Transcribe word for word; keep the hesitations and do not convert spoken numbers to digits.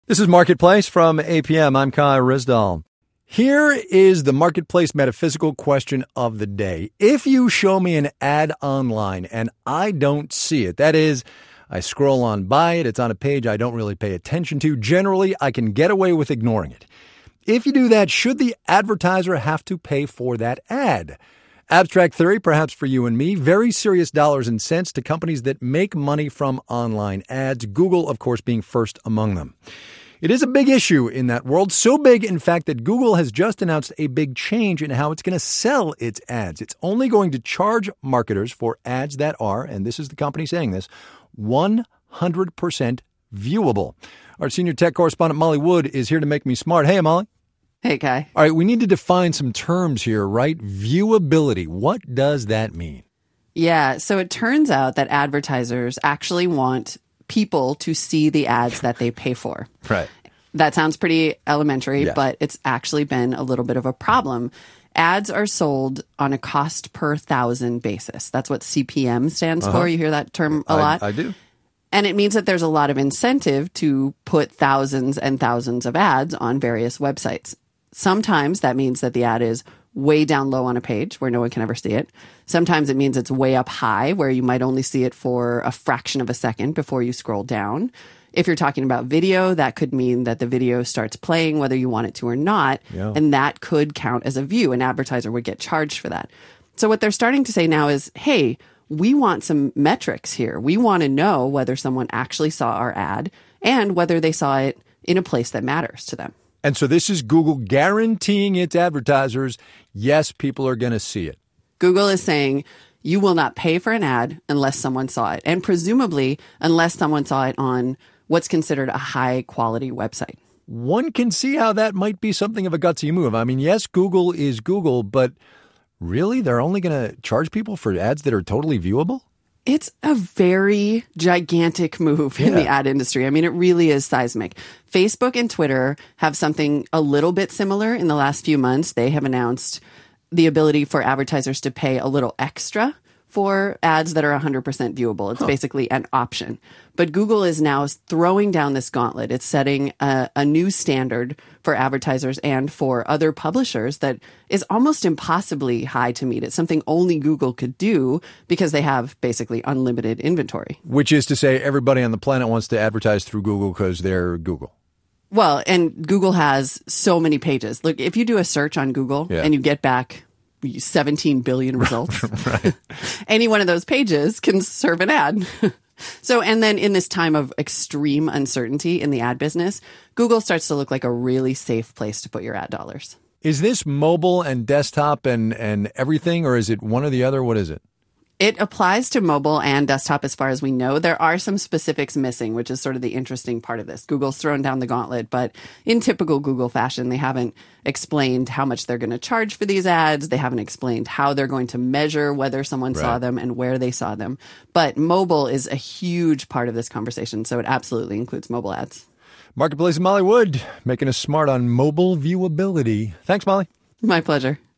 This is Marketplace from A P M. I'm Kai Risdall. Here is the Marketplace metaphysical question of the day. If you show me an ad online and I don't see it, that is, I scroll on by it, it's on a page I don't really pay attention to, generally I can get away with ignoring it. If you do that, should the advertiser have to pay for that ad? Abstract theory, perhaps for you and me, very serious dollars and cents to companies that make money from online ads, Google, of course, being first among them. It is a big issue in that world, so big, in fact, that Google has just announced a big change in how it's going to sell its ads. It's only going to charge marketers for ads that are, and this is the company saying this, one hundred percent viewable. Our senior tech correspondent, Molly Wood, is here to make me smart. Hey, Molly. Hey, Kai. All right, we need to define some terms here, right? Viewability. What does that mean? Yeah, so it turns out that advertisers actually want people to see the ads that they pay for. Right. That sounds pretty elementary, Yes. but it's actually been a little bit of a problem. Ads are sold on a cost per thousand basis. That's what C P M stands Uh-huh. for. You hear that term a I, lot. I do. And it means that there's a lot of incentive to put thousands and thousands of ads on various websites. Sometimes that means that the ad is way down low on a page where no one can ever see it. Sometimes it means it's way up high where you might only see it for a fraction of a second before you scroll down. If you're talking about video, that could mean that the video starts playing whether you want it to or not. Yeah. And that could count as a view. An advertiser would get charged for that. So what they're starting to say now is, hey, we want some metrics here. We want to know whether someone actually saw our ad and whether they saw it in a place that matters to them. And so this is Google guaranteeing its advertisers, yes, people are going to see it. Google is saying you will not pay for an ad unless someone saw it, and presumably unless someone saw it on what's considered a high quality website. One can see how that might be something of a gutsy move. I mean, yes, Google is Google, but really, they're only going to charge people for ads that are totally viewable? It's a very gigantic move in Yeah. the ad industry. I mean, it really is seismic. Facebook and Twitter have something a little bit similar in the last few months. They have announced the ability for advertisers to pay a little extra for ads that are one hundred percent viewable. It's huh. basically an option. But Google is now throwing down this gauntlet. It's setting a, a new standard for advertisers and for other publishers that is almost impossibly high to meet. It's something only Google could do because they have basically unlimited inventory. Which is to say everybody on the planet wants to advertise through Google because they're Google. Well, and Google has so many pages. Look, if you do a search on Google yeah. and you get back seventeen billion results, right. any one of those pages can serve an ad. So, and then in this time of extreme uncertainty in the ad business, Google starts to look like a really safe place to put your ad dollars. Is this mobile and desktop and, and everything, or is it one or the other? What is it? It applies to mobile and desktop as far as we know. There are some specifics missing, which is sort of the interesting part of this. Google's thrown down the gauntlet, but in typical Google fashion, they haven't explained how much they're going to charge for these ads. They haven't explained how they're going to measure whether someone right. saw them and where they saw them. But mobile is a huge part of this conversation, so it absolutely includes mobile ads. Marketplace and Molly Wood, making us smart on mobile viewability. Thanks, Molly. My pleasure.